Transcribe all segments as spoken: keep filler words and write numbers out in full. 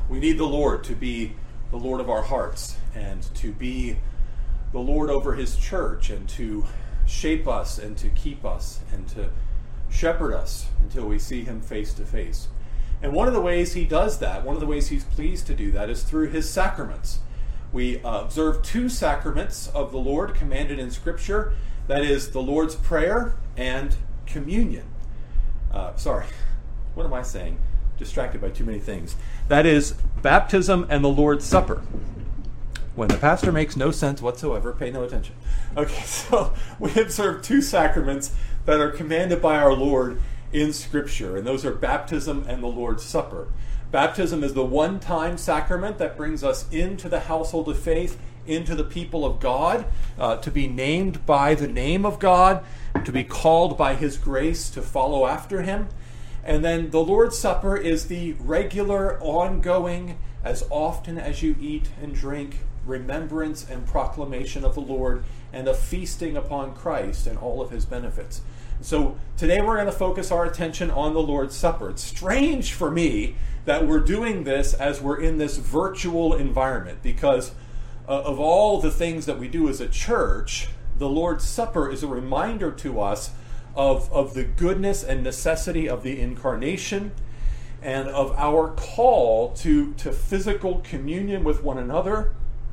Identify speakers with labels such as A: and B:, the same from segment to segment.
A: We need the Lord to be the Lord of our hearts and to be the Lord over his church and to shape us and to keep us and to shepherd us until we see him face to face. And one of the ways he does that, one of the ways he's pleased to do that, is through his sacraments. We uh, observe two sacraments of the Lord commanded in Scripture. That is the Lord's Prayer and communion. Uh, sorry, what am I saying? Distracted by too many things. That is baptism and the Lord's Supper. When the pastor makes no sense whatsoever, pay no attention. Okay, so we observe two sacraments that are commanded by our Lord in Scripture, and those are baptism and the Lord's Supper. Baptism is the one-time sacrament that brings us into the household of faith, into the people of God, uh, to be named by the name of God, to be called by his grace to follow after him. And then the Lord's Supper is the regular, ongoing, as often as you eat and drink, remembrance and proclamation of the Lord and a feasting upon Christ and all of his benefits. So today we're going to focus our attention on the Lord's Supper. It's strange for me that we're doing this as we're in this virtual environment, because uh, of all the things that we do as a church, the Lord's Supper is a reminder to us of, of the goodness and necessity of the incarnation and of our call to, to physical communion with one another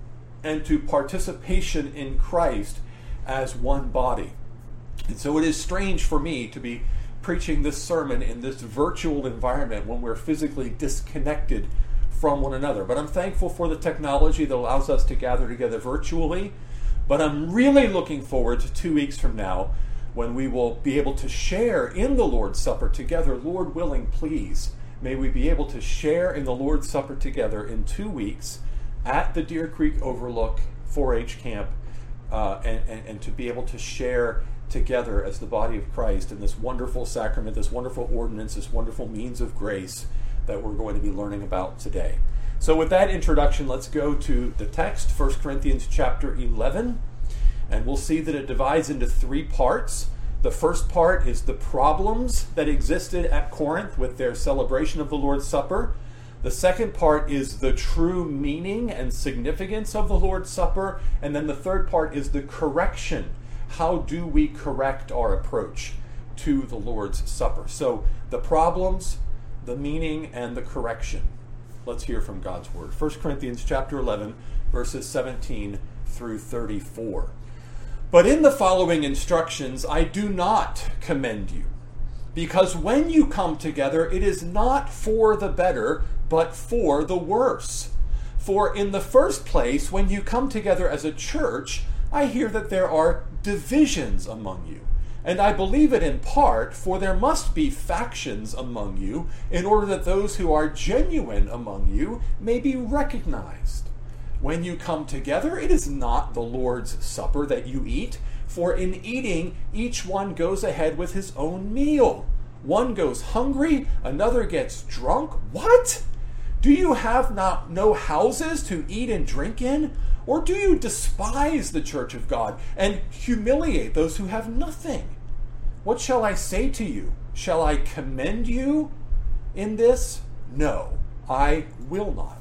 A: and to participation in Christ as one body. And so it is strange for me to be preaching this sermon in this virtual environment when we're physically disconnected from one another. But I'm thankful for the technology that allows us to gather together virtually. But I'm really looking forward to two weeks from now when we will be able to share in the Lord's Supper together. Lord willing, please, may we be able to share in the Lord's Supper together in two weeks at the Deer Creek Overlook four H camp, uh, and, and, and to be able to share together as the body of Christ in this wonderful sacrament, this wonderful ordinance, this wonderful means of grace that we're going to be learning about today. So with that introduction, let's go to the text, First Corinthians chapter eleven, and we'll see that it divides into three parts. The first part is the problems that existed at Corinth with their celebration of the Lord's Supper. The second part is the true meaning and significance of the Lord's Supper. And then the third part is the correction. How do we correct our approach to the Lord's Supper? So the problems, the meaning, and the correction. Let's hear from God's word. First Corinthians chapter eleven, verses seventeen through thirty-four. But in the following instructions I do not commend you, because when you come together it is not for the better, but for the worse. For in the first place, when you come together as a church, I hear that there are divisions among you. And I believe it in part, for there must be factions among you, in order that those who are genuine among you may be recognized. When you come together, it is not the Lord's Supper that you eat, for in eating, each one goes ahead with his own meal. One goes hungry, another gets drunk. What? Do you have not no houses to eat and drink in? Or do you despise the church of God and humiliate those who have nothing? What shall I say to you? Shall I commend you in this? No, I will not.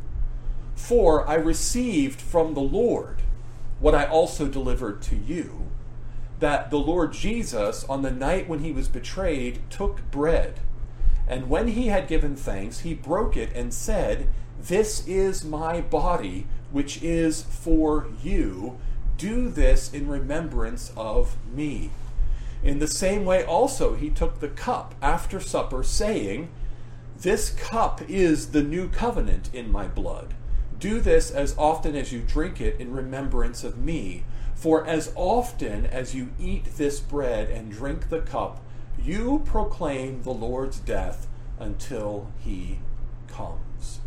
A: For I received from the Lord what I also delivered to you, that the Lord Jesus, on the night when he was betrayed, took bread. And when he had given thanks, he broke it and said, "This is my body, which is for you. Do this in remembrance of me." In the same way also he took the cup after supper, saying, "This cup is the new covenant in my blood. Do this as often as you drink it in remembrance of me. For as often as you eat this bread and drink the cup, you proclaim the Lord's death until he comes.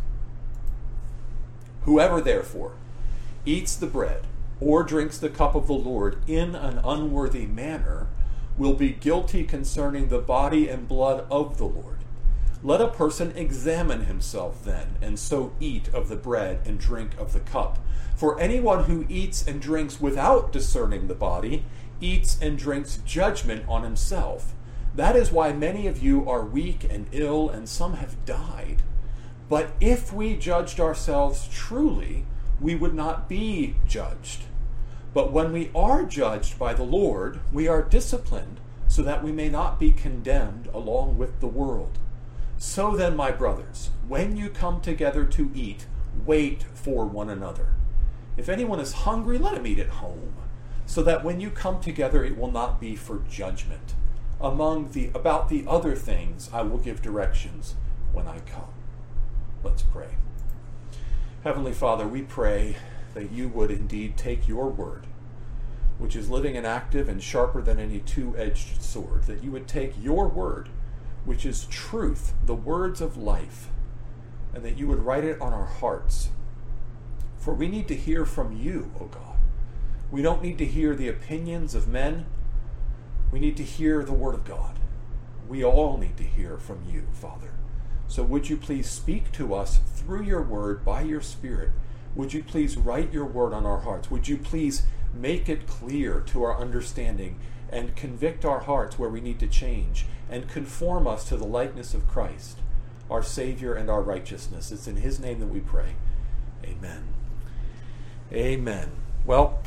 A: Whoever therefore eats the bread or drinks the cup of the Lord in an unworthy manner will be guilty concerning the body and blood of the Lord. Let a person examine himself then, and so eat of the bread and drink of the cup. For anyone who eats and drinks without discerning the body eats and drinks judgment on himself. That is why many of you are weak and ill, and some have died. But if we judged ourselves truly, we would not be judged. But when we are judged by the Lord, we are disciplined, so that we may not be condemned along with the world. So then, my brothers, when you come together to eat, wait for one another. If anyone is hungry, let him eat at home, so that when you come together, it will not be for judgment. Among the about the other things, I will give directions when I come. Let's pray. Heavenly Father, we pray that you would indeed take your word, which is living and active and sharper than any two-edged sword, that you would take your word, which is truth, the words of life, and that you would write it on our hearts. For we need to hear from you, O God. We don't need to hear the opinions of men. We need to hear the word of God. We all need to hear from you, Father. So would you please speak to us through your word by your Spirit? Would you please write your word on our hearts? Would you please make it clear to our understanding and convict our hearts where we need to change and conform us to the likeness of Christ, our Savior and our righteousness? It's in his name that we pray. Amen. Amen. Well,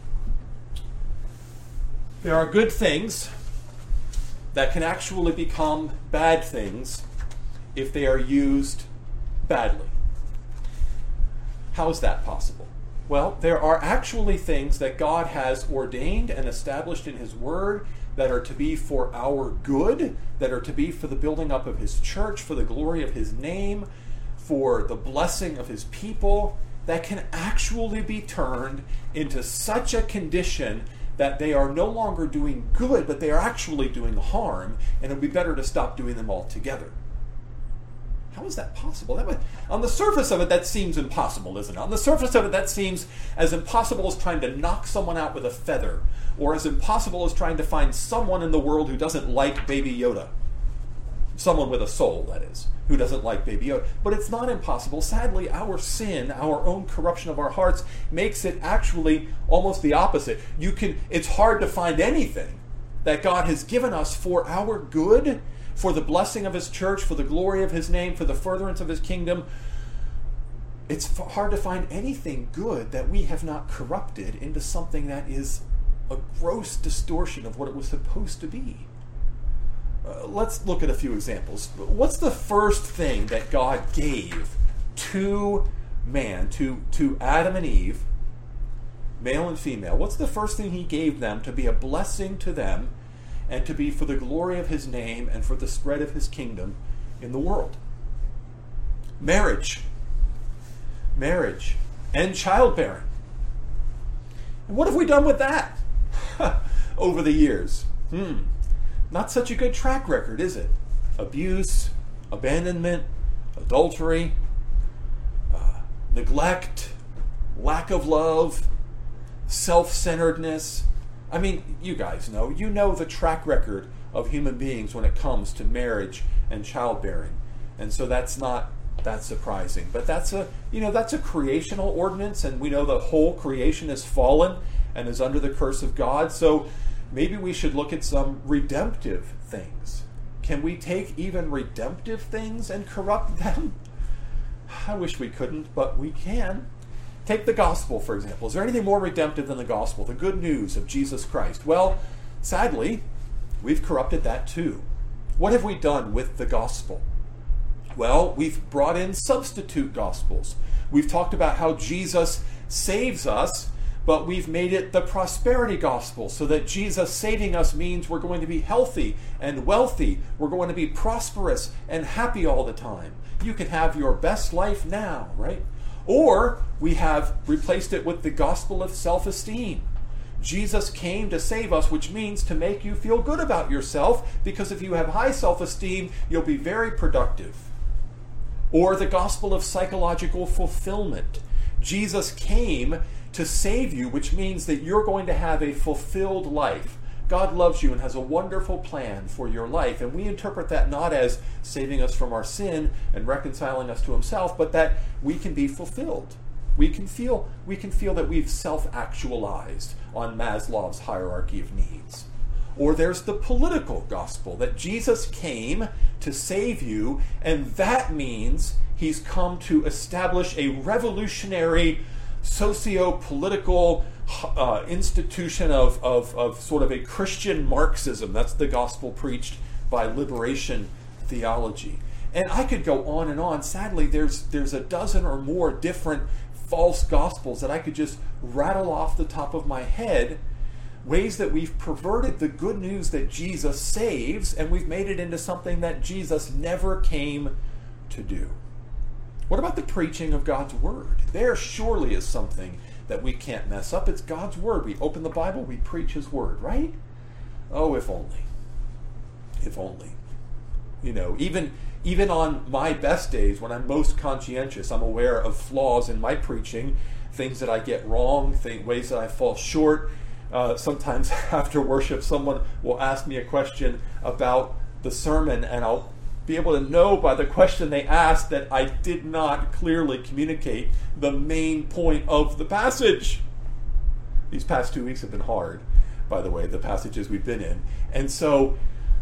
A: there are good things that can actually become bad things if they are used badly. How is that possible? Well, there are actually things that God has ordained and established in his word that are to be for our good, that are to be for the building up of his church, for the glory of his name, for the blessing of his people, that can actually be turned into such a condition that they are no longer doing good, but they are actually doing harm, and it would be better to stop doing them altogether. How is that possible? That would, on the surface of it, that seems impossible, isn't it? On the surface of it, that seems as impossible as trying to knock someone out with a feather, or as impossible as trying to find someone in the world who doesn't like Baby Yoda. Someone with a soul, that is, who doesn't like Baby Yoda. But it's not impossible. Sadly, our sin, our own corruption of our hearts, makes it actually almost the opposite. You can. It's hard to find anything that God has given us for our good, for the blessing of his church, for the glory of his name, for the furtherance of his kingdom. It's hard to find anything good that we have not corrupted into something that is a gross distortion of what it was supposed to be. Uh, let's look at a few examples. What's the first thing that God gave to man, to, to Adam and Eve, male and female? What's the first thing he gave them to be a blessing to them and to be for the glory of his name and for the spread of his kingdom in the world? Marriage. Marriage and childbearing. And what have we done with that over the years? Hmm. Not such a good track record, is it? Abuse, abandonment, adultery, uh, neglect, lack of love, self-centeredness. I mean, you guys know. You know the track record of human beings when it comes to marriage and childbearing. And so that's not that surprising. But that's a, you know, that's a creational ordinance, and we know the whole creation is fallen and is under the curse of God. So maybe we should look at some redemptive things. Can we take even redemptive things and corrupt them? I wish we couldn't, but we can. Take the gospel, for example. Is there anything more redemptive than the gospel, the good news of Jesus Christ? Well, sadly, we've corrupted that too. What have we done with the gospel? Well, we've brought in substitute gospels. We've talked about how Jesus saves us, but we've made it the prosperity gospel, so that Jesus saving us means we're going to be healthy and wealthy. We're going to be prosperous and happy all the time. You can have your best life now, right? Or we have replaced it with the gospel of self-esteem. Jesus came to save us, which means to make you feel good about yourself, because if you have high self-esteem, you'll be very productive. Or the gospel of psychological fulfillment. Jesus came to save you, which means that you're going to have a fulfilled life. God loves you and has a wonderful plan for your life, and we interpret that not as saving us from our sin and reconciling us to himself, but that we can be fulfilled. We can feel, we can feel that we've self-actualized on Maslow's hierarchy of needs. Or there's the political gospel, that Jesus came to save you, and that means he's come to establish a revolutionary socio-political uh, institution of, of, of sort of a Christian Marxism. That's the gospel preached by liberation theology. And I could go on and on. Sadly, there's there's a dozen or more different false gospels that I could just rattle off the top of my head, ways that we've perverted the good news that Jesus saves, and we've made it into something that Jesus never came to do. What about the preaching of God's word? There surely is something that we can't mess up. It's God's word. We open the Bible, we preach his word, right? Oh, if only. If only. You know, even even on my best days, when I'm most conscientious, I'm aware of flaws in my preaching, things that I get wrong, things, ways that I fall short. Uh, sometimes after worship, someone will ask me a question about the sermon, and I'll be able to know by the question they asked that I did not clearly communicate the main point of the passage. These past two weeks have been hard, by the way, the passages we've been in. And so,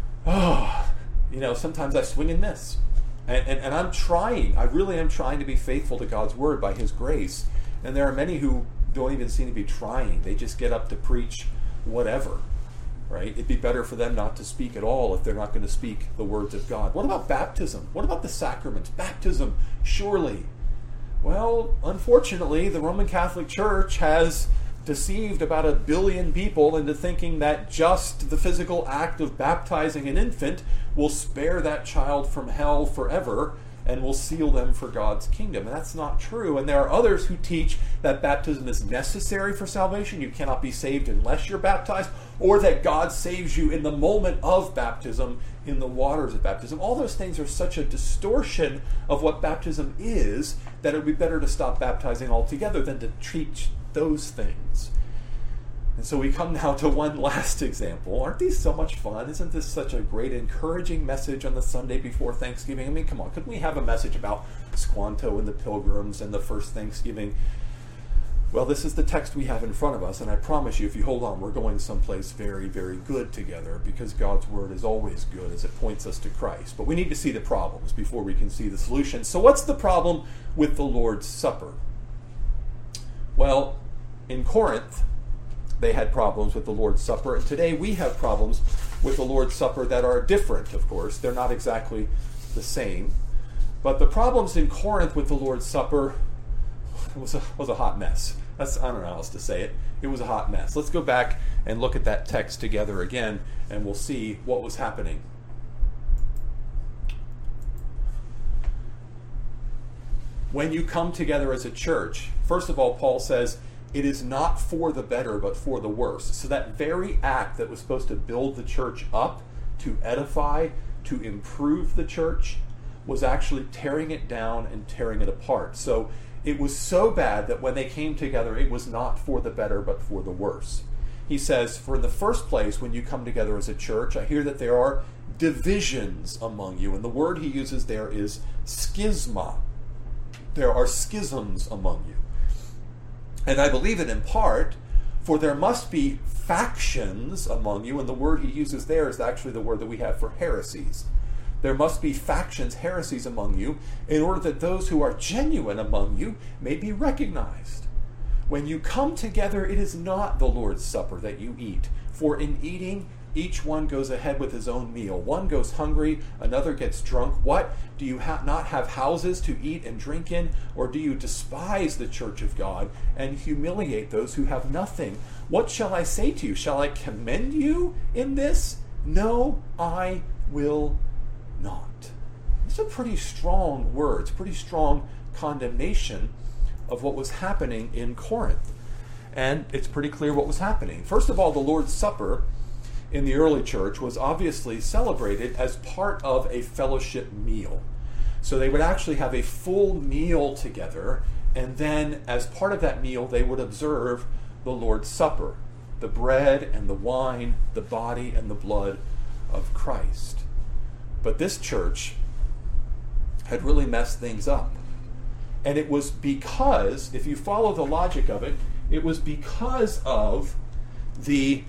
A: oh, you know, sometimes I swing and miss. And, and, and I'm trying, I really am trying to be faithful to God's word by his grace. And there are many who don't even seem to be trying. They just get up to preach whatever, right? It'd be better for them not to speak at all if they're not going to speak the words of God. What about baptism? What about the sacraments? Baptism, surely. Well, unfortunately, the Roman Catholic Church has deceived about a billion people into thinking that just the physical act of baptizing an infant will spare that child from hell forever and will seal them for God's kingdom. And that's not true. And there are others who teach that baptism is necessary for salvation. You cannot be saved unless you're baptized, or that God saves you in the moment of baptism, in the waters of baptism. All those things are such a distortion of what baptism is that it would be better to stop baptizing altogether than to treat those things. And so we come now to one last example. Aren't these so much fun? Isn't this such a great, encouraging message on the Sunday before Thanksgiving? I mean, come on, couldn't we have a message about Squanto and the Pilgrims and the first Thanksgiving? Well, this is the text we have in front of us, and I promise you, if you hold on, we're going someplace very, very good together, because God's word is always good as it points us to Christ. But we need to see the problems before we can see the solution. So what's the problem with the Lord's Supper? Well, in Corinth, they had problems with the Lord's Supper, and today we have problems with the Lord's Supper that are different, of course. They're not exactly the same. But the problems in Corinth with the Lord's Supper was a, was a hot mess. That's, I don't know how else to say it. It was a hot mess. Let's go back and look at that text together again, and we'll see what was happening. When you come together as a church, first of all, Paul says, it is not for the better, but for the worse. So that very act that was supposed to build the church up, to edify, to improve the church, was actually tearing it down and tearing it apart. So it was so bad that when they came together, it was not for the better, but for the worse. He says, for in the first place, when you come together as a church, I hear that there are divisions among you. And the word he uses there is schisma. There are schisms among you. And I believe it in part, for there must be factions among you, and the word he uses there is actually the word that we have for heresies. There must be factions, heresies among you, in order that those who are genuine among you may be recognized. When you come together, it is not the Lord's Supper that you eat, for in eating, each one goes ahead with his own meal. One goes hungry, another gets drunk. What? Do you ha- not have houses to eat and drink in? Or do you despise the church of God and humiliate those who have nothing? What shall I say to you? Shall I commend you in this? No, I will not. It's a pretty strong words, pretty strong condemnation of what was happening in Corinth. And it's pretty clear what was happening. First of all, the Lord's Supper in the early church was obviously celebrated as part of a fellowship meal. So they would actually have a full meal together, and then as part of that meal they would observe the Lord's Supper, the bread and the wine, the body and the blood of Christ. But this church had really messed things up. And it was because, if you follow the logic of it, it was because of the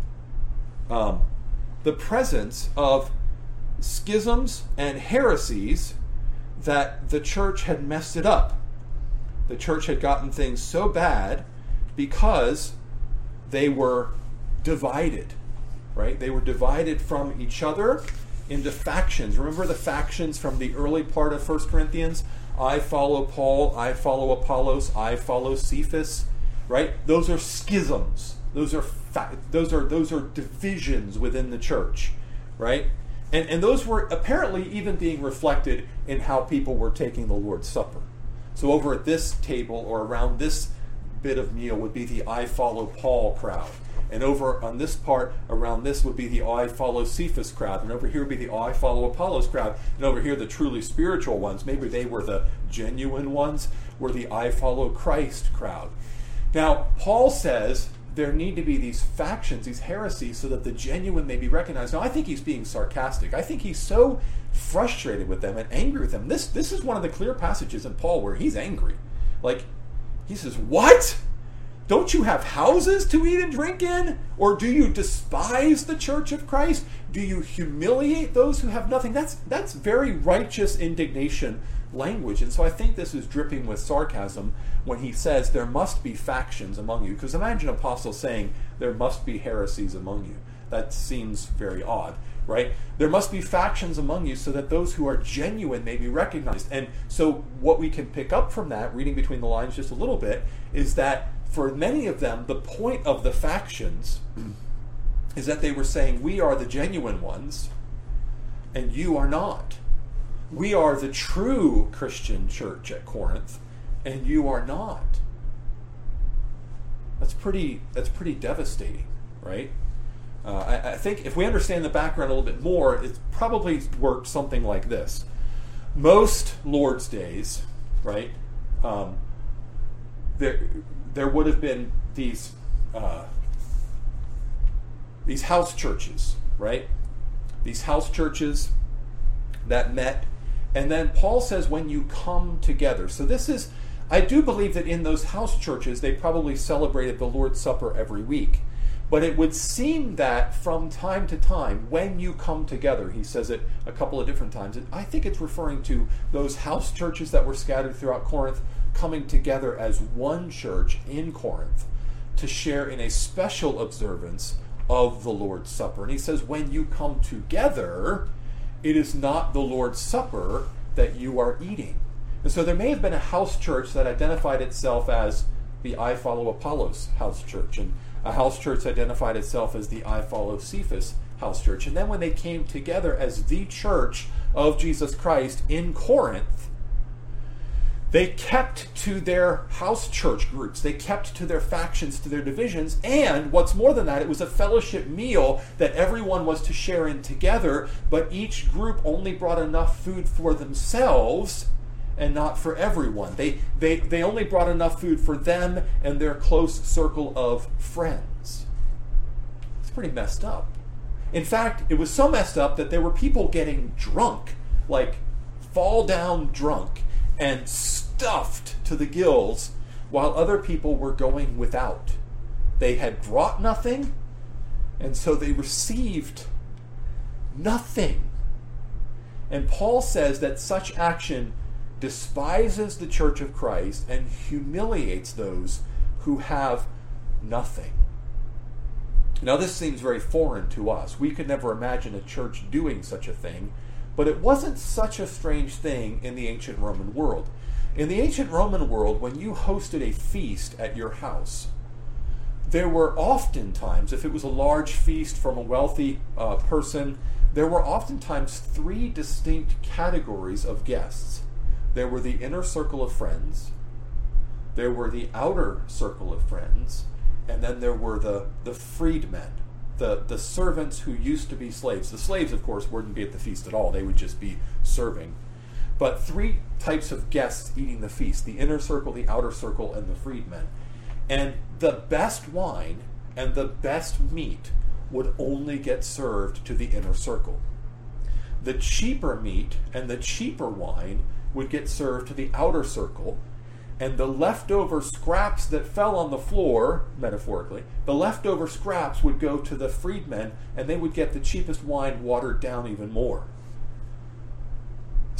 A: Um, the presence of schisms and heresies that the church had messed it up. The church had gotten things so bad because they were divided, right? They were divided from each other into factions. Remember the factions from the early part of First Corinthians? I follow Paul, I follow Apollos, I follow Cephas, right? Those are schisms. Those are fa- those are those are divisions within the church, right? And and those were apparently even being reflected in how people were taking the Lord's Supper. So over at this table or around this bit of meal would be the I follow Paul crowd. And over on this part, around this would be the I follow Cephas crowd. And over here would be the I follow Apollos crowd. And over here, the truly spiritual ones, maybe they were the genuine ones, were the I follow Christ crowd. Now, Paul says there need to be these factions, these heresies, so that the genuine may be recognized. Now, I think he's being sarcastic. I think he's so frustrated with them and angry with them. This, this is one of the clear passages in Paul where he's angry. Like, he says, what? Don't you have houses to eat and drink in? Or do you despise the church of Christ? Do you humiliate those who have nothing? That's that's very righteous indignation language. And so I think this is dripping with sarcasm when he says there must be factions among you. Because imagine Apostle saying there must be heresies among you. That seems very odd, right? There must be factions among you so that those who are genuine may be recognized. And so what we can pick up from that, reading between the lines just a little bit, is that for many of them, the point of the factions is that they were saying, we are the genuine ones, and you are not. We are the true Christian church at Corinth, and you are not. That's pretty, that's pretty devastating, right? Uh, I, I think if we understand the background a little bit more, it's probably worked something like this. Most Lord's Days, right, um, there... there would have been these uh, these house churches, right? These house churches that met. And then Paul says when you come together. So this is, I do believe that in those house churches, they probably celebrated the Lord's Supper every week. But it would seem that from time to time, when you come together, he says it a couple of different times, and I think it's referring to those house churches that were scattered throughout Corinth, coming together as one church in Corinth to share in a special observance of the Lord's Supper. And he says, when you come together, it is not the Lord's Supper that you are eating. And so there may have been a house church that identified itself as the I Follow Apollos house church, and a house church identified itself as the I Follow Cephas house church. And then when they came together as the church of Jesus Christ in Corinth, they kept to their house church groups. They kept to their factions, to their divisions. And what's more than that, it was a fellowship meal that everyone was to share in together, but each group only brought enough food for themselves and not for everyone. They, they, they only brought enough food for them and their close circle of friends. It's pretty messed up. In fact, it was so messed up that there were people getting drunk, like fall down drunk, and stuffed to the gills, while other people were going without. They had brought nothing, and so they received nothing. And Paul says that such action despises the church of Christ and humiliates those who have nothing. Now, this seems very foreign to us. We could never imagine a church doing such a thing. But it wasn't such a strange thing in the ancient Roman world. In the ancient Roman world, when you hosted a feast at your house, there were oftentimes, if it was a large feast from a wealthy uh, person, there were oftentimes three distinct categories of guests. There were the inner circle of friends, there were the outer circle of friends, and then there were the, the freedmen. The, the servants who used to be slaves. The slaves, of course, wouldn't be at the feast at all. They would just be serving. But three types of guests eating the feast: the inner circle, the outer circle, and the freedmen. And the best wine and the best meat would only get served to the inner circle. The cheaper meat and the cheaper wine would get served to the outer circle, and the leftover scraps that fell on the floor, metaphorically, the leftover scraps would go to the freedmen, and they would get the cheapest wine watered down even more. So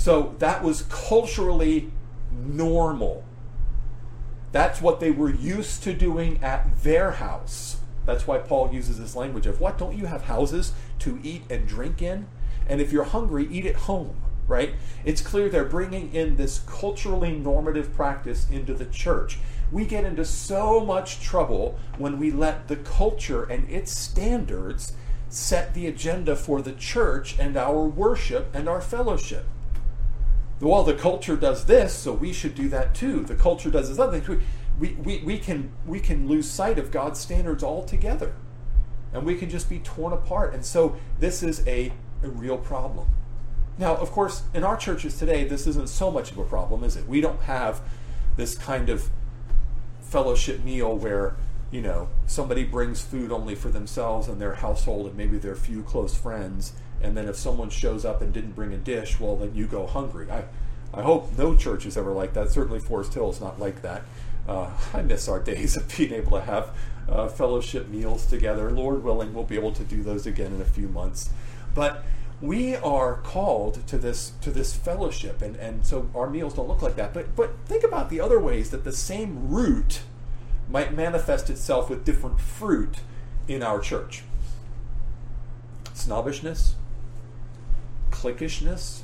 A: So that was culturally normal. That's what they were used to doing at their house. That's why Paul uses this language of, what, don't you have houses to eat and drink in? And if you're hungry, eat at home, right? It's clear they're bringing in this culturally normative practice into the church. We get into so much trouble when we let the culture and its standards set the agenda for the church and our worship and our fellowship. Well, the culture does this, so we should do that too. The culture does this other thing. We, we, we, can, we can lose sight of God's standards altogether. And we can just be torn apart. And so this is a, a real problem. Now, of course, in our churches today, this isn't so much of a problem, is it? We don't have this kind of fellowship meal where, you know, somebody brings food only for themselves and their household and maybe their few close friends, and then if someone shows up and didn't bring a dish, well, then you go hungry. I, I hope no church is ever like that. Certainly Forest Hill is not like that. Uh, I miss our days of being able to have uh, fellowship meals together. Lord willing, we'll be able to do those again in a few months. But we are called to this to this fellowship, and, and so our meals don't look like that. But but think about the other ways that the same root might manifest itself with different fruit in our church. Snobbishness, cliquishness,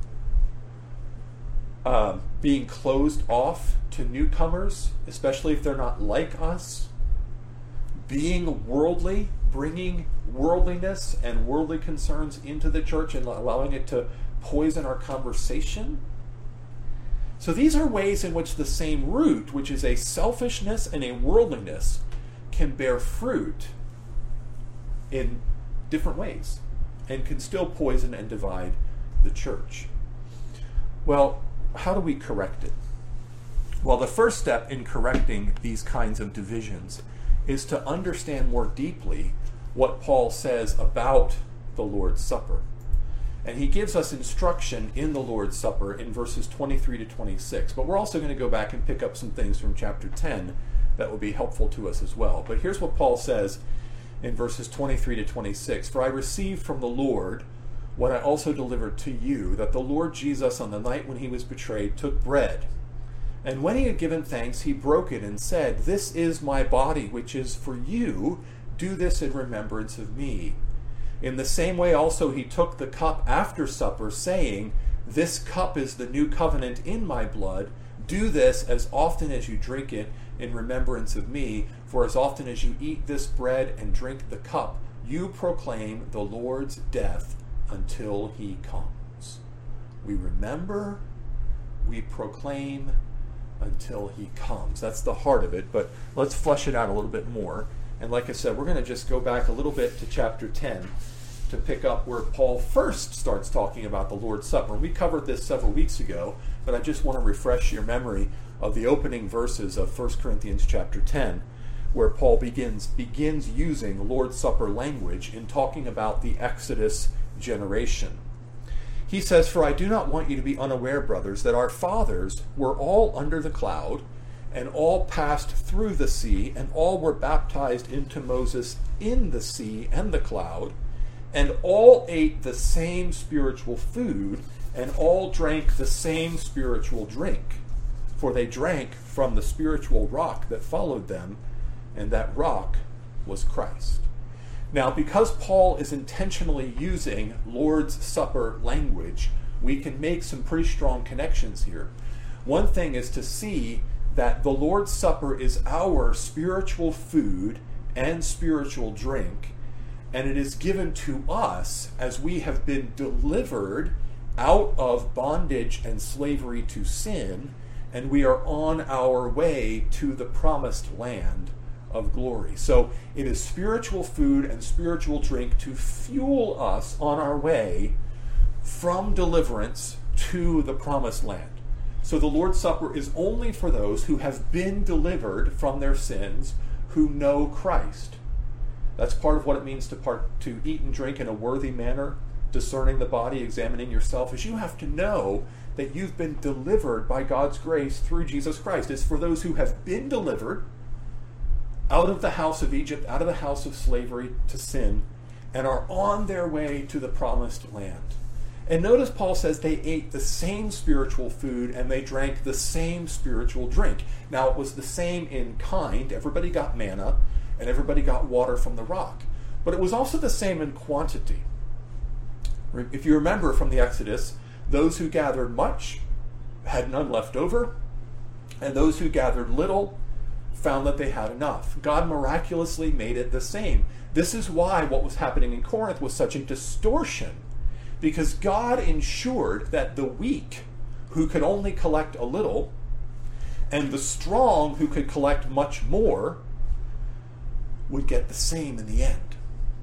A: uh, being closed off to newcomers, especially if they're not like us, being worldly, bringing worldliness and worldly concerns into the church and allowing it to poison our conversation. So these are ways in which the same root, which is a selfishness and a worldliness, can bear fruit in different ways and can still poison and divide the church. Well, how do we correct it? Well, the first step in correcting these kinds of divisions is to understand more deeply what Paul says about the Lord's Supper. And he gives us instruction in the Lord's Supper in verses twenty-three to twenty-six. But we're also going to go back and pick up some things from chapter ten that will be helpful to us as well. But here's what Paul says in verses twenty-three to twenty-six. For I received from the Lord what I also delivered to you, that the Lord Jesus on the night when he was betrayed took bread. And when he had given thanks, he broke it and said, This is my body, which is for you. Do this in remembrance of me. In the same way also he took the cup after supper, saying, This cup is the new covenant in my blood. Do this as often as you drink it in remembrance of me. For as often as you eat this bread and drink the cup, you proclaim the Lord's death until he comes. We remember, we proclaim until he comes. That's the heart of it, but let's flesh it out a little bit more. And like I said, we're going to just go back a little bit to chapter ten to pick up where Paul first starts talking about the Lord's Supper. And we covered this several weeks ago, but I just want to refresh your memory of the opening verses of First Corinthians chapter ten, where Paul begins begins using Lord's Supper language in talking about the Exodus generation. He says, For I do not want you to be unaware, brothers, that our fathers were all under the cloud, and all passed through the sea, and all were baptized into Moses in the sea and the cloud, and all ate the same spiritual food, and all drank the same spiritual drink. For they drank from the spiritual rock that followed them, and that rock was Christ. Now, because Paul is intentionally using Lord's Supper language, we can make some pretty strong connections here. One thing is to see that the Lord's Supper is our spiritual food and spiritual drink, and it is given to us as we have been delivered out of bondage and slavery to sin, and we are on our way to the promised land of glory. So it is spiritual food and spiritual drink to fuel us on our way from deliverance to the promised land. So the Lord's Supper is only for those who have been delivered from their sins, who know Christ. That's part of what it means to part to eat and drink in a worthy manner, discerning the body, examining yourself, is you have to know that you've been delivered by God's grace through Jesus Christ. It's for those who have been delivered out of the house of Egypt, out of the house of slavery to sin, and are on their way to the promised land. And notice Paul says they ate the same spiritual food and they drank the same spiritual drink. Now, it was the same in kind. Everybody got manna and everybody got water from the rock. But it was also the same in quantity. If you remember from the Exodus, those who gathered much had none left over, and those who gathered little found that they had enough. God miraculously made it the same. This is why what was happening in Corinth was such a distortion, because God ensured that the weak, who could only collect a little, and the strong, who could collect much more, would get the same in the end.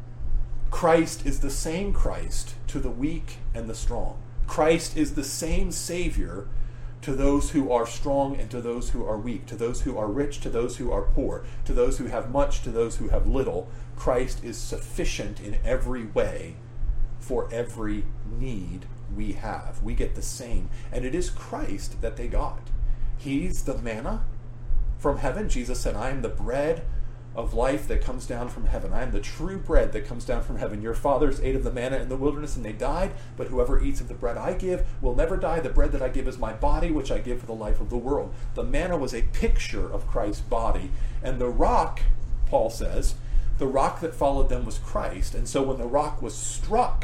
A: Christ is the same Christ to the weak and the strong. Christ is the same Savior to those who are strong and to those who are weak, to those who are rich, to those who are poor, to those who have much, to those who have little. Christ is sufficient in every way for every need we have. We get the same. And it is Christ that they got. He's the manna from heaven. Jesus said, I am the bread of life that comes down from heaven. I am the true bread that comes down from heaven. Your fathers ate of the manna in the wilderness and they died, but whoever eats of the bread I give will never die. The bread that I give is my body, which I give for the life of the world. The manna was a picture of Christ's body. And the rock, Paul says, the rock that followed them was Christ. And so when the rock was struck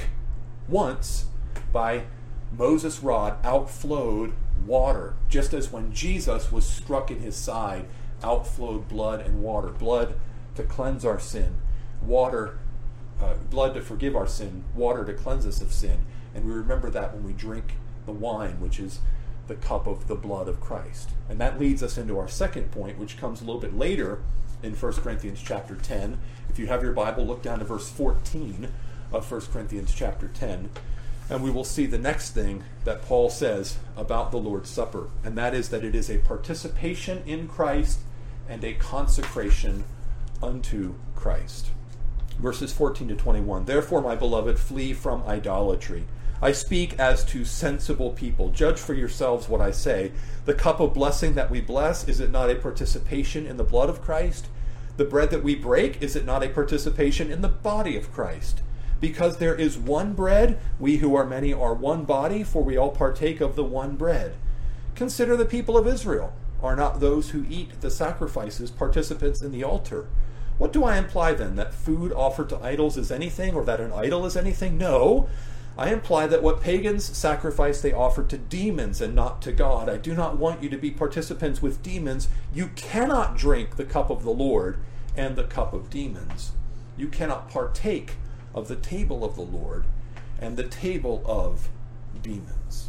A: once by Moses' rod, outflowed water, just as when Jesus was struck in his side, outflowed blood and water. Blood to cleanse our sin, water, uh, blood to forgive our sin, water to cleanse us of sin. And we remember that when we drink the wine, which is the cup of the blood of Christ. And that leads us into our second point, which comes a little bit later in First Corinthians chapter ten. If you have your Bible, look down to verse fourteen of First Corinthians chapter ten. And we will see the next thing that Paul says about the Lord's Supper, and that is that it is a participation in Christ and a consecration unto Christ. Verses fourteen to twenty-one. Therefore, my beloved, flee from idolatry. I speak as to sensible people. Judge for yourselves what I say. The cup of blessing that we bless, is it not a participation in the blood of Christ? The bread that we break, is it not a participation in the body of Christ? Because there is one bread, we who are many are one body, for we all partake of the one bread. Consider the people of Israel. Are not those who eat the sacrifices participants in the altar? What do I imply then? That food offered to idols is anything, or that an idol is anything? No. I imply that what pagans sacrifice they offer to demons and not to God. I do not want you to be participants with demons. You cannot drink the cup of the Lord and the cup of demons. You cannot partake of the table of the Lord and the table of demons.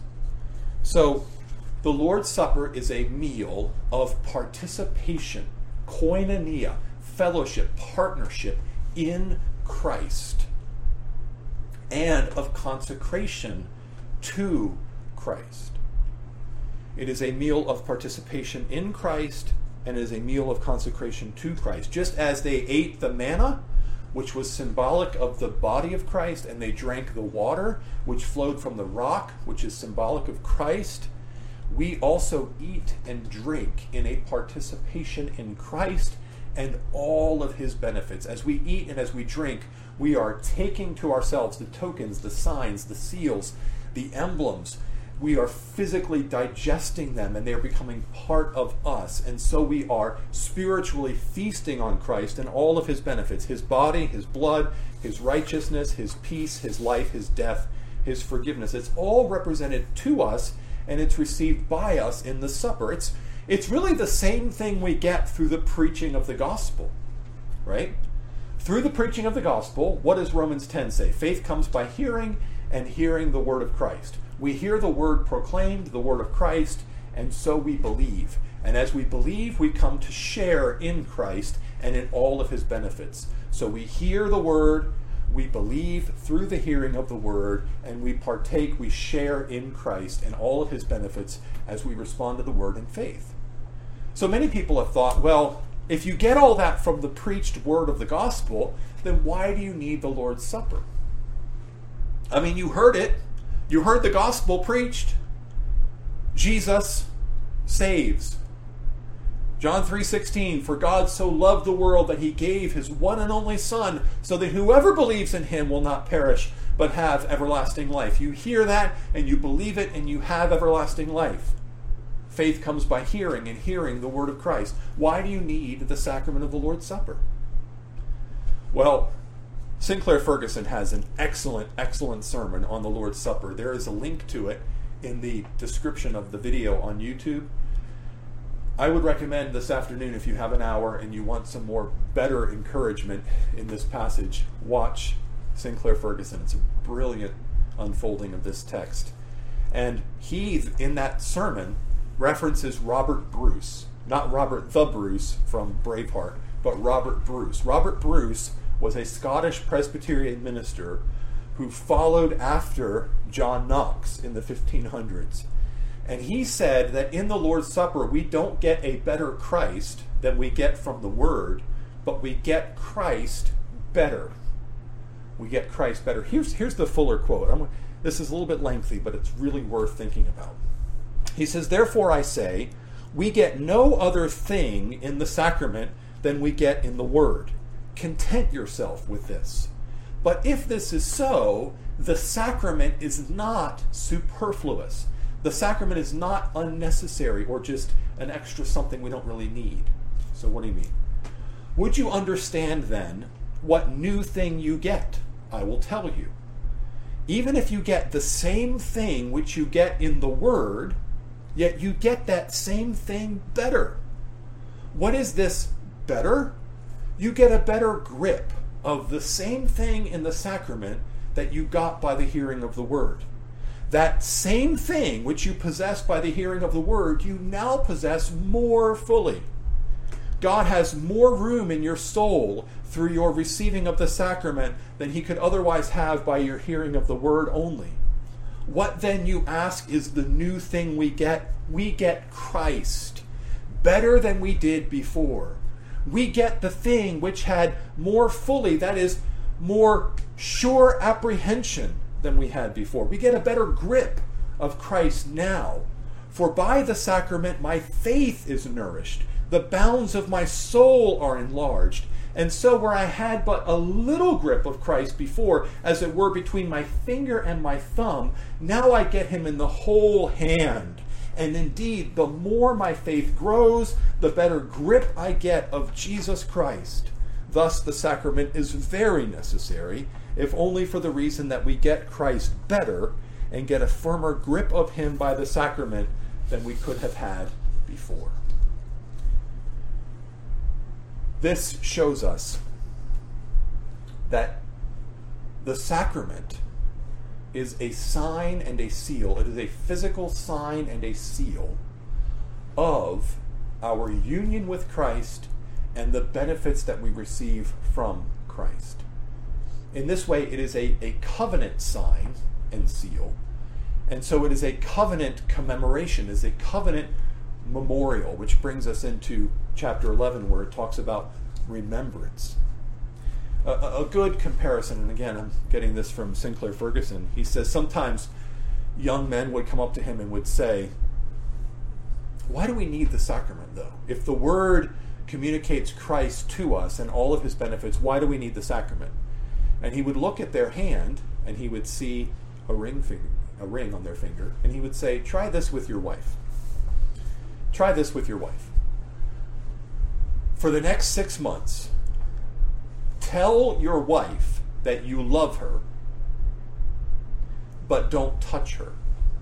A: So, the Lord's Supper is a meal of participation, koinonia, fellowship, partnership in Christ, and of consecration to Christ. It is a meal of participation in Christ and is a meal of consecration to Christ. Just as they ate the manna, which was symbolic of the body of Christ, and they drank the water, which flowed from the rock, which is symbolic of Christ, we also eat and drink in a participation in Christ and all of his benefits. As we eat and as we drink, we are taking to ourselves the tokens, the signs, the seals, the emblems. We are physically digesting them, and they are becoming part of us. And so we are spiritually feasting on Christ and all of his benefits, his body, his blood, his righteousness, his peace, his life, his death, his forgiveness. It's all represented to us, and it's received by us in the supper. It's it's really the same thing we get through the preaching of the gospel, right? Through the preaching of the gospel, what does Romans ten say? Faith comes by hearing, and hearing the word of Christ. We hear the word proclaimed, the word of Christ, and so we believe. And as we believe, we come to share in Christ and in all of his benefits. So we hear the word, we believe through the hearing of the word, and we partake, we share in Christ and all of his benefits as we respond to the word in faith. So many people have thought, well, if you get all that from the preached word of the gospel, then why do you need the Lord's Supper? I mean, you heard it. You heard the gospel preached. Jesus saves. John three sixteen, for God so loved the world that he gave his one and only Son, so that whoever believes in him will not perish, but have everlasting life. You hear that and you believe it and you have everlasting life. Faith comes by hearing, and hearing the word of Christ. Why do you need the sacrament of the Lord's Supper? Well, Sinclair Ferguson has an excellent, excellent sermon on the Lord's Supper. There is a link to it in the description of the video on YouTube. I would recommend this afternoon, if you have an hour and you want some more better encouragement in this passage, watch Sinclair Ferguson. It's a brilliant unfolding of this text. And he, in that sermon, references Robert Bruce, not Robert the Bruce from Braveheart, but Robert Bruce. Robert Bruce was a Scottish Presbyterian minister who followed after John Knox in the fifteen hundreds. And he said that in the Lord's Supper, we don't get a better Christ than we get from the Word, but we get Christ better. We get Christ better. Here's, here's the fuller quote. I'm, this is a little bit lengthy, but it's really worth thinking about. He says, "Therefore I say, we get no other thing in the sacrament than we get in the Word. Content yourself with this. But if this is so, the sacrament is not superfluous. The sacrament is not unnecessary or just an extra something we don't really need." So what do you mean? "Would you understand then what new thing you get? I will tell you. Even if you get the same thing which you get in the Word, yet you get that same thing better. What is this better? You get a better grip of the same thing in the sacrament that you got by the hearing of the Word. That same thing which you possessed by the hearing of the Word, you now possess more fully. God has more room in your soul through your receiving of the sacrament than he could otherwise have by your hearing of the Word only. What then, you ask, is the new thing we get? We get Christ, better than we did before. We get the thing which had more fully, that is, more sure apprehension than we had before. We get a better grip of Christ now. For by the sacrament my faith is nourished, the bounds of my soul are enlarged, and so where I had but a little grip of Christ before, as it were between my finger and my thumb, now I get him in the whole hand. And indeed, the more my faith grows, the better grip I get of Jesus Christ. Thus the sacrament is very necessary, if only for the reason that we get Christ better and get a firmer grip of him by the sacrament than we could have had before." This shows us that the sacrament is a sign and a seal. It is a physical sign and a seal of our union with Christ and the benefits that we receive from Christ. In this way, it is a, a covenant sign and seal. And so it is a covenant commemoration, is a covenant memorial, which brings us into chapter eleven, where it talks about remembrance. A, a good comparison, and again, I'm getting this from Sinclair Ferguson. He says sometimes young men would come up to him and would say, "Why do we need the sacrament, though? If the Word communicates Christ to us and all of his benefits, why do we need the sacrament?" And he would look at their hand, and he would see a ring finger, a ring on their finger, and he would say, "Try this with your wife. Try this with your wife. For the next six months, tell your wife that you love her, but don't touch her.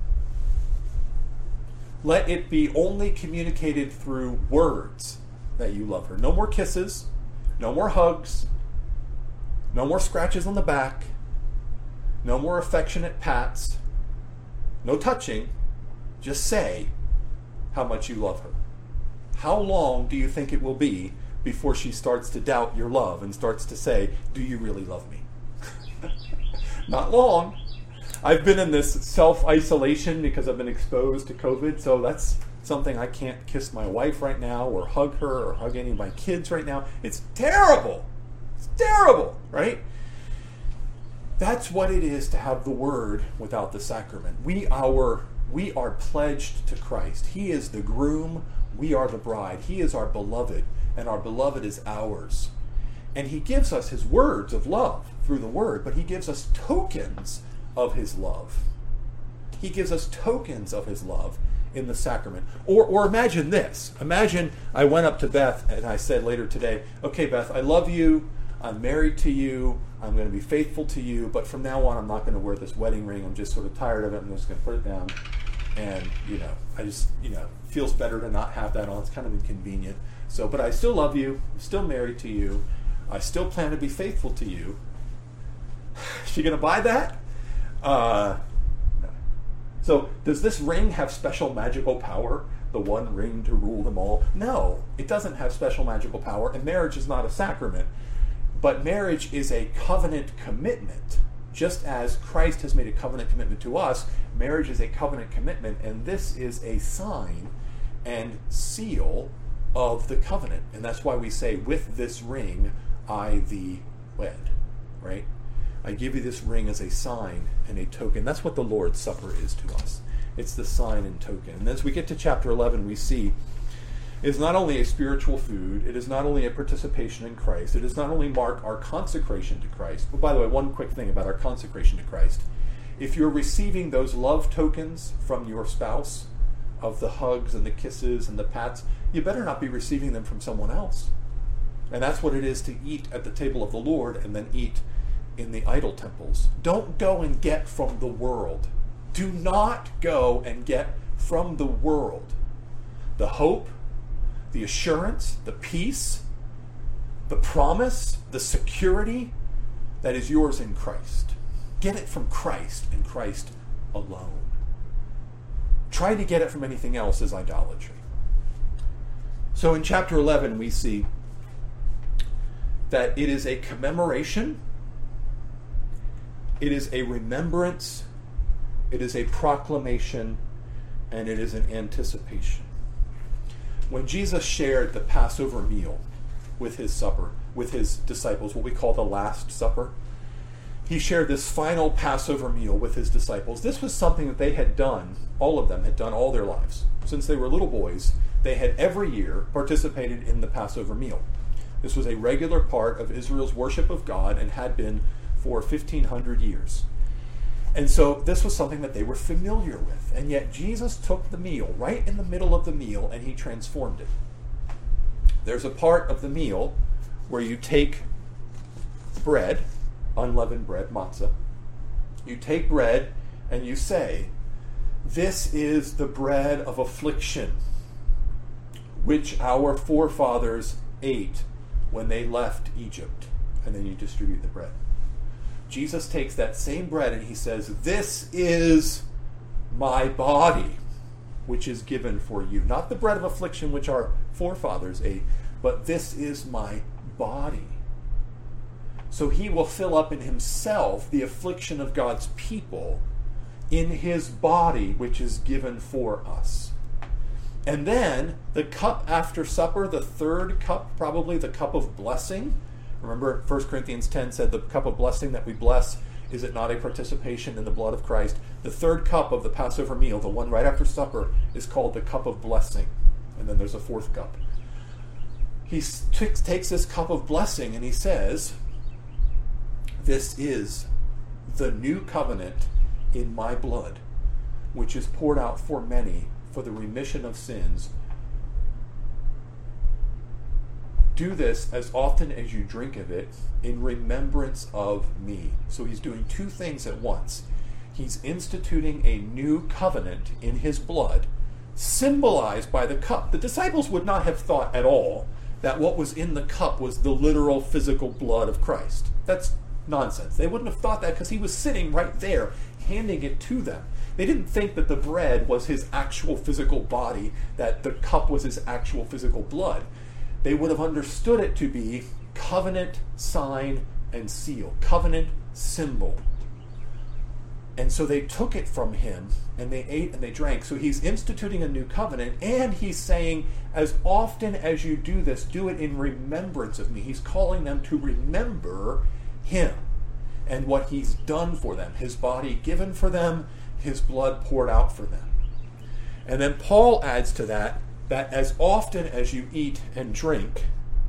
A: Let it be only communicated through words that you love her. No more kisses, no more hugs, no more scratches on the back, no more affectionate pats, no touching. Just say how much you love her." How long do you think it will be before she starts to doubt your love and starts to say, "Do you really love me?" Not long. I've been in this self-isolation because I've been exposed to COVID, so that's something. I can't kiss my wife right now or hug her or hug any of my kids right now. It's terrible. It's terrible, right? That's what it is to have the Word without the sacrament. We our we are pledged to Christ. He is the groom, we are the bride. He is our beloved, and our beloved is ours. And he gives us his words of love through the word, but he gives us tokens of his love. He gives us tokens of his love in the sacrament. Or, or imagine this. Imagine I went up to Beth and I said later today, okay, Beth, I love you. I'm married to you. I'm going to be faithful to you. But from now on, I'm not going to wear this wedding ring. I'm just sort of tired of it. I'm just going to put it down. And, you know, I just, you know, feels better to not have that on. It's kind of inconvenient. So, but I still love you. I'm still married to you. I still plan to be faithful to you. Is she going to buy that? Uh, no. So does this ring have special magical power? The one ring to rule them all? No, it doesn't have special magical power, and marriage is not a sacrament. But marriage is a covenant commitment. Just as Christ has made a covenant commitment to us, marriage is a covenant commitment, and this is a sign and seal of the covenant. And that's why we say, with this ring, I thee wed, right? I give you this ring as a sign and a token. That's what the Lord's Supper is to us. It's the sign and token. And as we get to chapter eleven, we see it is not only a spiritual food, it is not only a participation in Christ, it does not only mark our consecration to Christ. But by the way, one quick thing about our consecration to Christ. If you're receiving those love tokens from your spouse, of the hugs and the kisses and the pats, you better not be receiving them from someone else. And that's what it is to eat at the table of the Lord and then eat in the idol temples. Don't go and get from the world. Do not go and get from the world the hope, the assurance, the peace, the promise, the security that is yours in Christ. Get it from Christ and Christ alone. Trying to get it from anything else is idolatry. So in chapter eleven, we see that it is a commemoration, it is a remembrance, it is a proclamation, and it is an anticipation. When Jesus shared the Passover meal with his supper, with his disciples, what we call the Last Supper, he shared this final Passover meal with his disciples. This was something that they had done, all of them had done all their lives. Since they were little boys, they had every year participated in the Passover meal. This was a regular part of Israel's worship of God and had been for fifteen hundred years. And so this was something that they were familiar with. And yet Jesus took the meal right in the middle of the meal and he transformed it. There's a part of the meal where you take bread, unleavened bread, matzah. You take bread and you say, "This is the bread of affliction, which our forefathers ate when they left Egypt." And then you distribute the bread. Jesus takes that same bread and he says, "This is my body, which is given for you." Not the bread of affliction which our forefathers ate, but this is my body. So he will fill up in himself the affliction of God's people in his body, which is given for us. And then the cup after supper, the third cup, probably the cup of blessing. Remember, First Corinthians ten said the cup of blessing that we bless, is it not a participation in the blood of Christ? The third cup of the Passover meal, the one right after supper, is called the cup of blessing. And then there's a fourth cup. He t- takes this cup of blessing and he says, "This is the new covenant in my blood, which is poured out for many for the remission of sins. Do this as often as you drink of it in remembrance of me." So he's doing two things at once. He's instituting a new covenant in his blood, symbolized by the cup. The disciples would not have thought at all that what was in the cup was the literal physical blood of Christ. That's nonsense. They wouldn't have thought that because he was sitting right there, handing it to them. They didn't think that the bread was his actual physical body, that the cup was his actual physical blood. They would have understood it to be covenant, sign, and seal. Covenant, symbol. And so they took it from him, and they ate and they drank. So he's instituting a new covenant, and he's saying, as often as you do this, do it in remembrance of me. He's calling them to remember him and what he's done for them. His body given for them, his blood poured out for them. And then Paul adds to that, that as often as you eat and drink,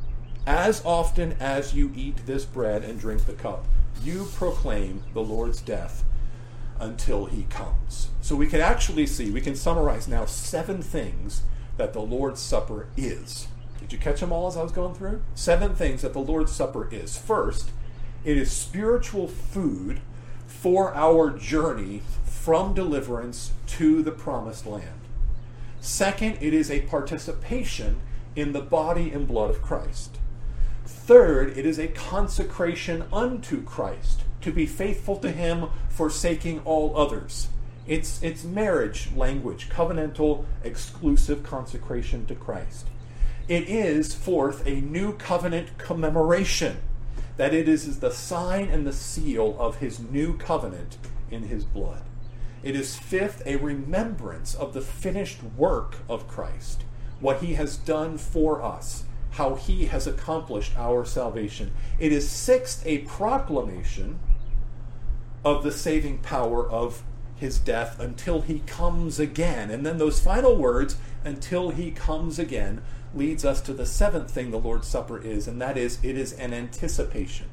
A: As often as you eat this bread and drink the cup, you proclaim the Lord's death until he comes. So we can actually see, we can summarize now seven things that the Lord's Supper is. Did you catch them all as I was going through? Seven things that the Lord's Supper is. First, it is spiritual food for our journey from deliverance to the promised land. Second, it is a participation in the body and blood of Christ. Third, it is a consecration unto Christ, to be faithful to him, forsaking all others. It's, it's marriage language, covenantal, exclusive consecration to Christ. It is, fourth, a new covenant commemoration, that it is the sign and the seal of his new covenant in his blood. It is, fifth, a remembrance of the finished work of Christ, what he has done for us, how he has accomplished our salvation. It is, sixth, a proclamation of the saving power of his death until he comes again. And then those final words, until he comes again, leads us to the seventh thing the Lord's Supper is, and that is, it is an anticipation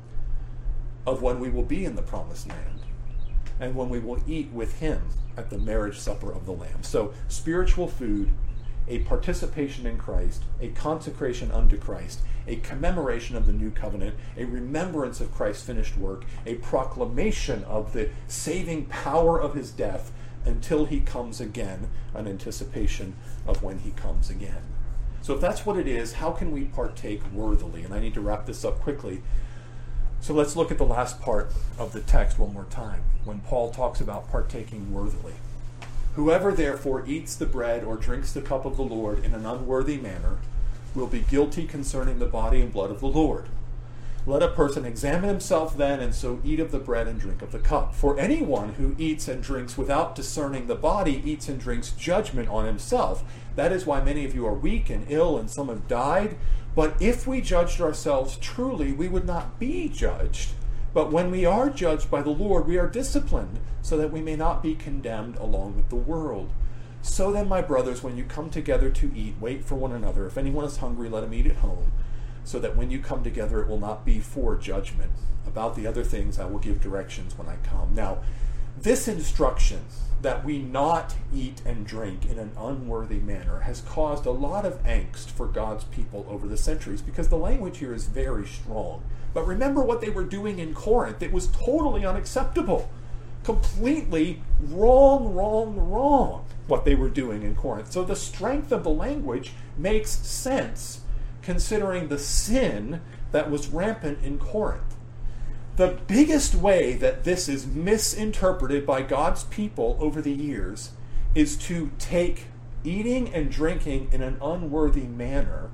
A: of when we will be in the promised land and when we will eat with him at the marriage supper of the Lamb. So spiritual food, a participation in Christ, a consecration unto Christ, a commemoration of the new covenant, a remembrance of Christ's finished work, a proclamation of the saving power of his death until he comes again, an anticipation of when he comes again. So if that's what it is, how can we partake worthily? And I need to wrap this up quickly. So let's look at the last part of the text one more time, when Paul talks about partaking worthily. Whoever therefore eats the bread or drinks the cup of the Lord in an unworthy manner will be guilty concerning the body and blood of the Lord. Let a person examine himself then, and so eat of the bread and drink of the cup. For anyone who eats and drinks without discerning the body eats and drinks judgment on himself. That is why many of you are weak and ill, and some have died. But if we judged ourselves truly, we would not be judged. But when we are judged by the Lord, we are disciplined, so that we may not be condemned along with the world. So then, my brothers, when you come together to eat, wait for one another. If anyone is hungry, let him eat at home, so that when you come together, it will not be for judgment. About the other things, I will give directions when I come. Now, this instruction that we not eat and drink in an unworthy manner has caused a lot of angst for God's people over the centuries, because the language here is very strong. But remember what they were doing in Corinth. It was totally unacceptable. Completely wrong, wrong, wrong, what they were doing in Corinth. So the strength of the language makes sense, considering the sin that was rampant in Corinth. The biggest way that this is misinterpreted by God's people over the years is to take eating and drinking in an unworthy manner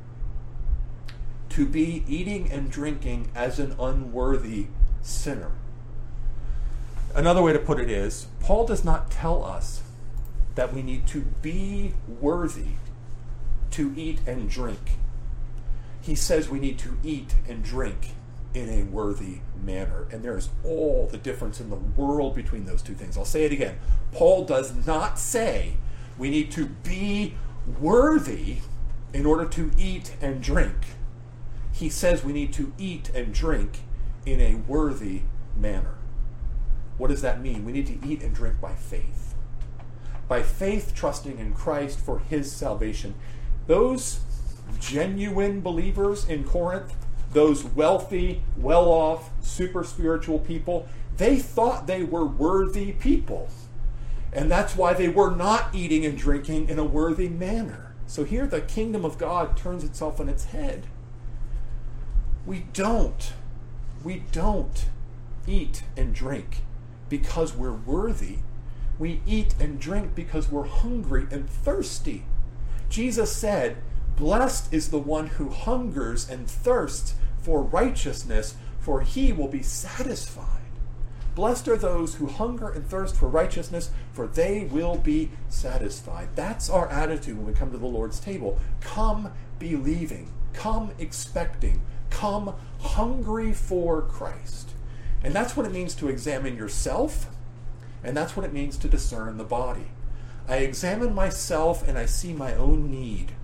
A: to be eating and drinking as an unworthy sinner. Another way to put it is, Paul does not tell us that we need to be worthy to eat and drink. He says we need to eat and drink in a worthy manner. And there is all the difference in the world between those two things. I'll say it again. Paul does not say we need to be worthy in order to eat and drink. He says we need to eat and drink in a worthy manner. What does that mean? We need to eat and drink by faith. By faith, trusting in Christ for his salvation. Those genuine believers in Corinth, those wealthy, well-off, super spiritual people, they thought they were worthy people. And that's why they were not eating and drinking in a worthy manner. So here the kingdom of God turns itself on its head. We don't, we don't eat and drink because we're worthy. We eat and drink because we're hungry and thirsty. Jesus said, "Blessed is the one who hungers and thirsts for righteousness, for he will be satisfied." Blessed are those who hunger and thirst for righteousness, for they will be satisfied. That's our attitude when we come to the Lord's table. Come believing, come expecting, come hungry for Christ. And that's what it means to examine yourself, and that's what it means to discern the body. I examine myself and I see my own need.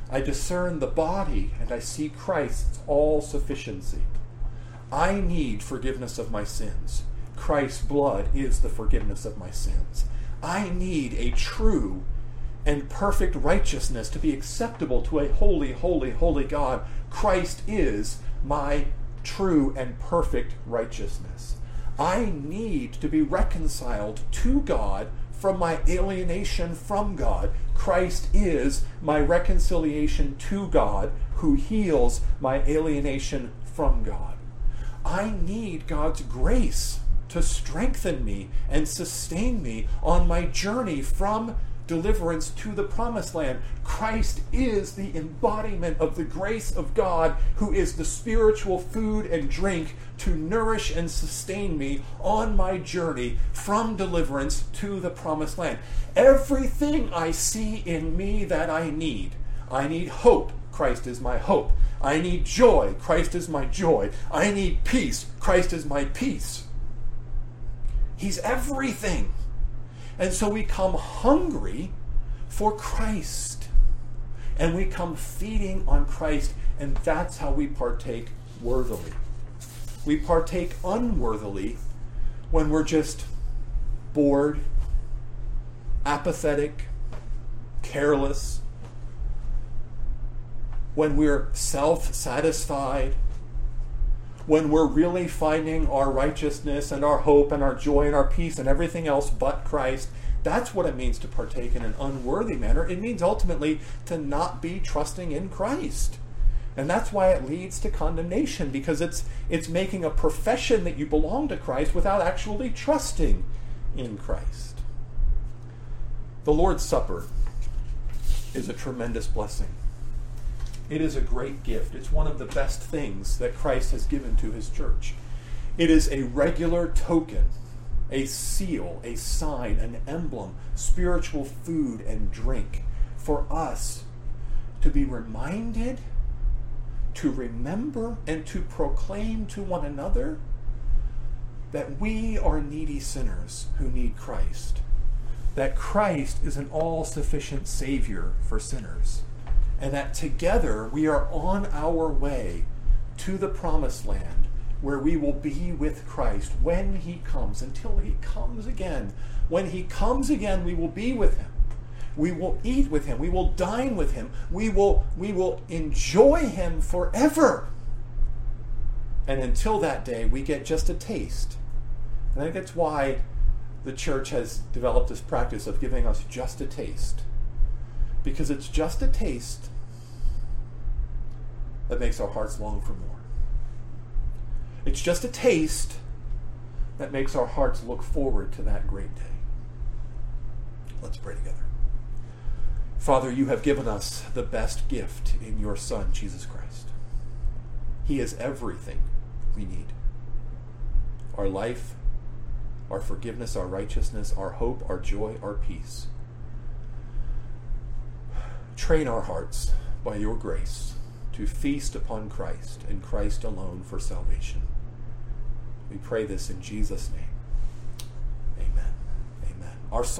A: I discern the body and I see Christ's all-sufficiency. I need forgiveness of my sins. Christ's blood is the forgiveness of my sins. I need a true and perfect righteousness to be acceptable to a holy, holy, holy God. Christ is my true and perfect righteousness. I need to be reconciled to God from my alienation from God. Christ is my reconciliation to God, who heals my alienation from God. I need God's grace to strengthen me and sustain me on my journey from deliverance to the promised land. Christ is the embodiment of the grace of God, who is the spiritual food and drink to nourish and sustain me on my journey from deliverance to the promised land. Everything I see in me that I need. I need hope. Christ is my hope. I need joy. Christ is my joy. I need peace. Christ is my peace. He's everything. And so we come hungry for Christ. And we come feeding on Christ. And that's how we partake worthily. We partake unworthily when we're just bored, apathetic, careless, when we're self-satisfied, when we're really finding our righteousness and our hope and our joy and our peace and everything else but Christ. That's what it means to partake in an unworthy manner. It means ultimately to not be trusting in Christ. And that's why it leads to condemnation, because it's it's making a profession that you belong to Christ without actually trusting in Christ. The Lord's Supper is a tremendous blessing. It is a great gift. It's one of the best things that Christ has given to his church. It is a regular token, a seal, a sign, an emblem, spiritual food and drink for us to be reminded, to remember, and to proclaim to one another that we are needy sinners who need Christ, that Christ is an all-sufficient Savior for sinners, and that together we are on our way to the promised land where we will be with Christ when he comes, until he comes again. When he comes again, we will be with him. We will eat with him. We will dine with him. We will, we will enjoy him forever. And until that day, we get just a taste. And I think that's why the church has developed this practice of giving us just a taste. Because it's just a taste that makes our hearts long for more. It's just a taste that makes our hearts look forward to that great day. Let's pray together. Father, you have given us the best gift in your Son, Jesus Christ. He is everything we need. Our life, our forgiveness, our righteousness, our hope, our joy, our peace. Train our hearts by your grace to feast upon Christ and Christ alone for salvation. We pray this in Jesus' name. Amen. Amen. Our